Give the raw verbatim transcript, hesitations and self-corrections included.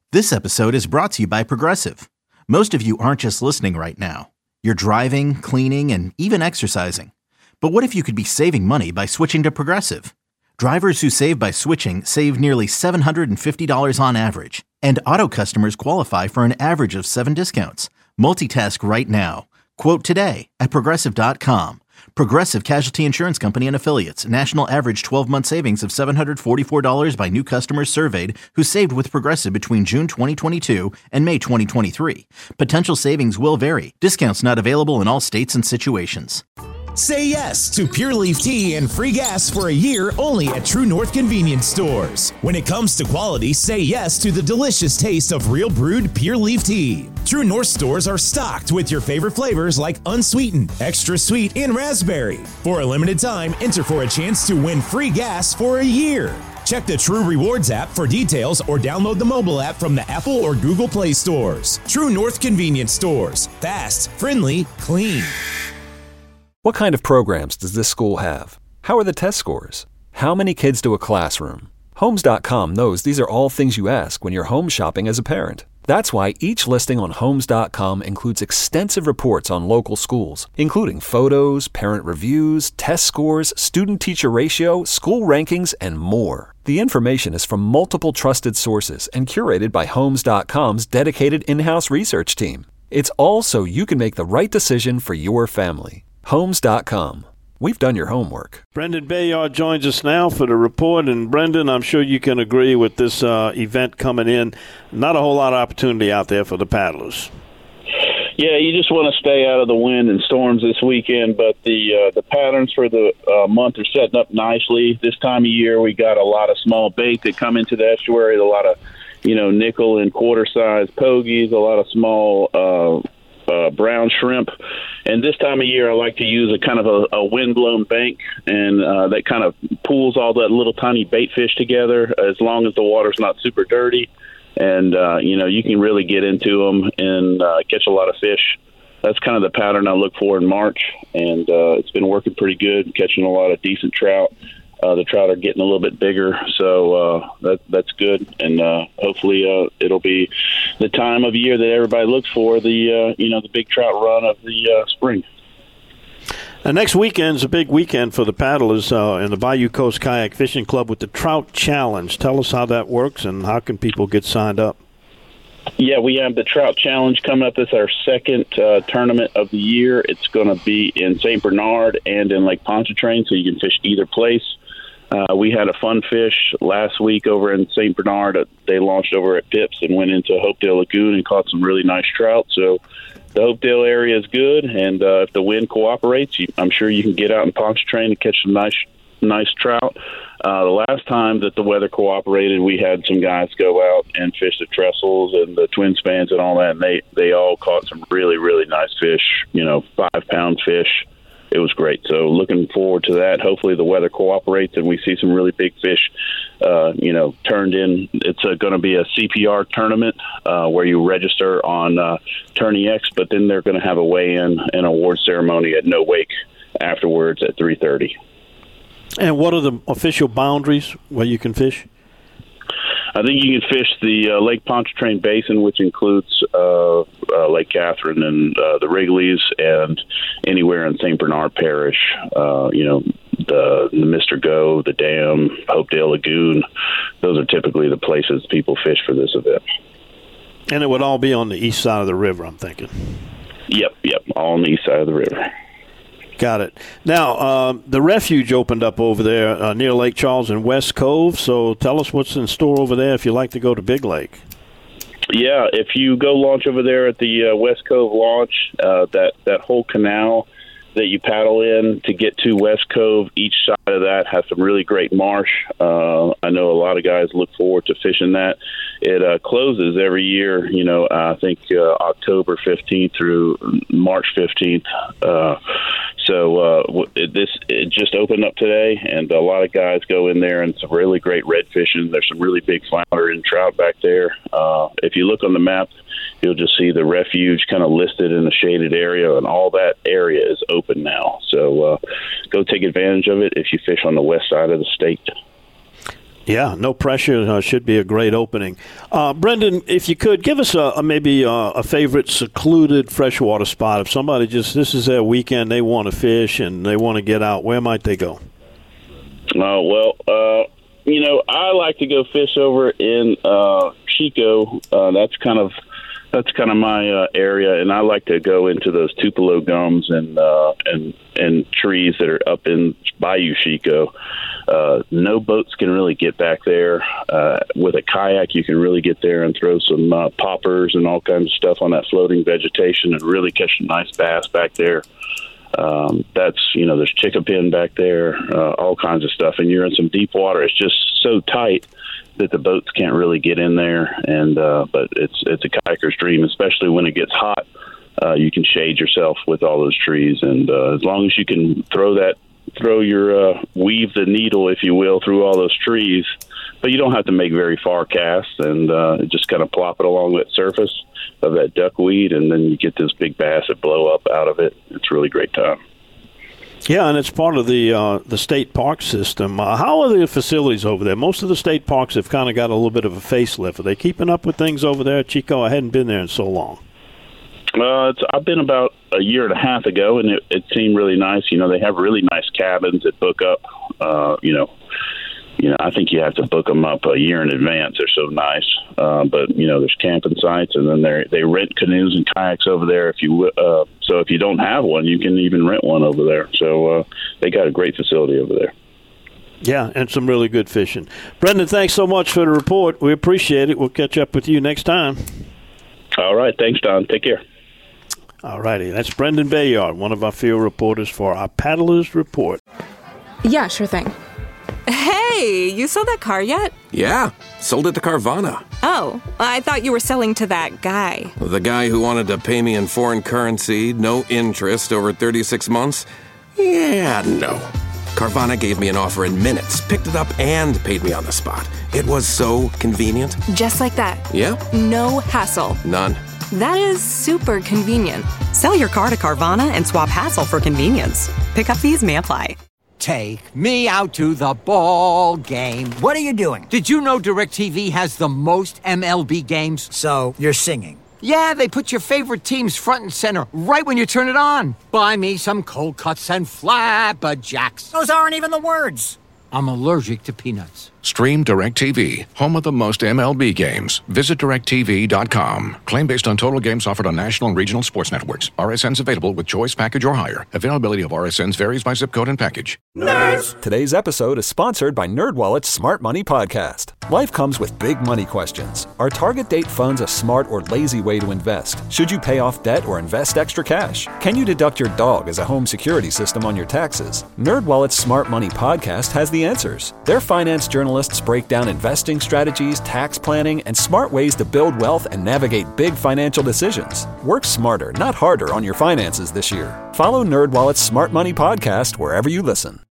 This episode is brought to you by Progressive. Most of you aren't just listening right now. You're driving, cleaning, and even exercising. But what if you could be saving money by switching to Progressive? Drivers who save by switching save nearly seven hundred fifty dollars on average. And auto customers qualify for an average of seven discounts. Multitask right now. Quote today at Progressive dot com. Progressive Casualty Insurance Company and Affiliates. National average twelve-month savings of seven hundred forty-four dollars by new customers surveyed who saved with Progressive between June twenty twenty-two and May twenty twenty-three. Potential savings will vary. Discounts not available in all states and situations. Say yes to Pure Leaf Tea and free gas for a year only at True North Convenience Stores. When it comes to quality, say yes to the delicious taste of real brewed Pure Leaf Tea. True North stores are stocked with your favorite flavors like unsweetened, extra sweet, and raspberry. For a limited time, enter for a chance to win free gas for a year. Check the True Rewards app for details or download the mobile app from the Apple or Google Play stores. True North Convenience Stores. Fast, friendly, clean. What kind of programs does this school have? How are the test scores? How many kids do a classroom? Homes dot com knows these are all things you ask when you're home shopping as a parent. That's why each listing on Homes dot com includes extensive reports on local schools, including photos, parent reviews, test scores, student-teacher ratio, school rankings, and more. The information is from multiple trusted sources and curated by Homes dot com's dedicated in-house research team. It's all so you can make the right decision for your family. Homes dot com. We've done your homework. Brendan Bayard joins us now for the report. And, Brendan, I'm sure you can agree with this uh, event coming in. Not a whole lot of opportunity out there for the paddlers. Yeah, you just want to stay out of the wind and storms this weekend, but the uh, the patterns for the uh, month are setting up nicely. This time of year, we got a lot of small bait that come into the estuary, a lot of, you know, nickel and quarter-sized pogies, a lot of small uh Uh, brown shrimp. And this time of year, I like to use a kind of a, a wind-blown bank, and uh, that kind of pulls all that little tiny bait fish together as long as the water's not super dirty. And, uh, you know, you can really get into them and uh, catch a lot of fish. That's kind of the pattern I look for in March, and uh, it's been working pretty good, catching a lot of decent trout. Uh, the trout are getting a little bit bigger, so uh, that that's good, and uh, hopefully uh, it'll be the time of year that everybody looks for, the uh, you know the big trout run of the uh, spring. And next weekend's a big weekend for the paddlers uh, in the Bayou Coast Kayak Fishing Club with the Trout Challenge. Tell us how that works and how can people get signed up? Yeah, we have the Trout Challenge coming up. This is our second uh, tournament of the year. It's going to be in Saint Bernard and in Lake Pontchartrain, so you can fish either place. Uh, we had a fun fish last week over in Saint Bernard. They launched over at Pips and went into Hopedale Lagoon and caught some really nice trout. So the Hopedale area is good, and uh, if the wind cooperates, you, I'm sure you can get out in Pontchartrain and catch some nice nice trout. Uh, the last time that the weather cooperated, we had some guys go out and fish the trestles and the twin spans and all that, and they, they all caught some really, really nice fish, you know, five-pound fish. It was great. So looking forward to that. Hopefully the weather cooperates and we see some really big fish, uh, you know, turned in. It's going to be a C P R tournament uh, where you register on uh, Tourney X, but then they're going to have a weigh-in and award ceremony at No Wake afterwards at three thirty. And what are the official boundaries where you can fish? I think you can fish the uh, Lake Pontchartrain Basin, which includes uh, uh, Lake Catherine and uh, the Wrigleys, and anywhere in Saint Bernard Parish. Uh, you know, the, the Mister Go, the Dam, Hopedale Lagoon. Those are typically the places people fish for this event. And it would all be on the east side of the river, I'm thinking. Yep, yep, all on the east side of the river. Got it. Now, uh, the refuge opened up over there uh, near Lake Charles and West Cove, so tell us what's in store over there if you like to go to Big Lake. Yeah, if you go launch over there at the uh, West Cove launch, uh, that, that whole canal that you paddle in to get to West Cove, each side of that has some really great marsh. Uh, I know a lot of guys look forward to fishing that. It uh, closes every year, you know, I think uh, October fifteenth through March fifteenth. Uh, so uh, it, this it just opened up today, and a lot of guys go in there, and some really great red fishing. There's some really big flounder and trout back there. Uh, if you look on the map, you'll just see the refuge kind of listed in a shaded area, and all that area is open now. So uh, go take advantage of it if you fish on the west side of the state. Yeah, no pressure. Uh, should be a great opening. Uh, Brendan, if you could, give us a, a maybe a, a favorite secluded freshwater spot. If somebody just, this is their weekend, they want to fish and they want to get out, where might they go? Uh, well, uh, you know, I like to go fish over in uh, Chico. Uh, that's kind of that's kind of my uh, area, and I like to go into those Tupelo gums and uh, and and trees that are up in Bayou Chico. Uh, no boats can really get back there. Uh, with a kayak, you can really get there and throw some uh, poppers and all kinds of stuff on that floating vegetation and really catch some nice bass back there. Um, that's, you know, there's chickapin back there, uh, all kinds of stuff. And you're in some deep water. It's just so tight that the boats can't really get in there. And uh, but it's it's a kayaker's dream, especially when it gets hot. Uh, you can shade yourself with all those trees. And uh, as long as you can throw that, throw your, uh, weave the needle, if you will, through all those trees, but you don't have to make very far casts, and uh, just kind of plop it along that surface of that duckweed, and then you get this big bass that blow up out of it. It's a really great time. Yeah, and it's part of the uh, the state park system. Uh, how are the facilities over there? Most of the state parks have kind of got a little bit of a facelift. Are they keeping up with things over there, Chico? I hadn't been there in so long. Uh, it's, I've been about a year and a half ago, and it, it seemed really nice. You know, they have really nice cabins that book up. Uh, you know, you know, I think you have to book them up a year in advance. They're so nice. Uh, but you know, there's camping sites, and then they they rent canoes and kayaks over there. If you uh, so if you don't have one, you can even rent one over there. So uh, they got a great facility over there. Yeah, and some really good fishing. Brendan, thanks so much for the report. We appreciate it. We'll catch up with you next time. All right, thanks, Don. Take care. All righty, that's Brendan Bayard, one of our field reporters for our Paddlers Report. Yeah, sure thing. Hey, you sold that car yet? Yeah, sold it to Carvana. Oh, I thought you were selling to that guy. The guy who wanted to pay me in foreign currency, no interest, over thirty-six months? Yeah, no. Carvana gave me an offer in minutes, picked it up, and paid me on the spot. It was so convenient. Just like that. Yeah. No hassle. None. That is super convenient. Sell your car to Carvana and swap hassle for convenience. Pickup fees may apply. Take me out to the ball game. What are you doing? Did you know DirecTV has the most M L B games? So, you're singing? Yeah, they put your favorite teams front and center right when you turn it on. Buy me some cold cuts and flapjacks. Those aren't even the words. I'm allergic to peanuts. Stream DirecTV, home of the most M L B games. Visit direct T V dot com. Claim based on total games offered on national and regional sports networks. R S Ns available with choice package or higher. Availability of R S Ns varies by zip code and package. Nerds! Today's episode is sponsored by NerdWallet's Smart Money Podcast. Life comes with big money questions. Are target date funds a smart or lazy way to invest? Should you pay off debt or invest extra cash? Can you deduct your dog as a home security system on your taxes? NerdWallet's Smart Money Podcast has the answers. Their finance journalists break down investing strategies, tax planning, and smart ways to build wealth and navigate big financial decisions. Work smarter, not harder on your finances this year. Follow NerdWallet's Smart Money Podcast wherever you listen.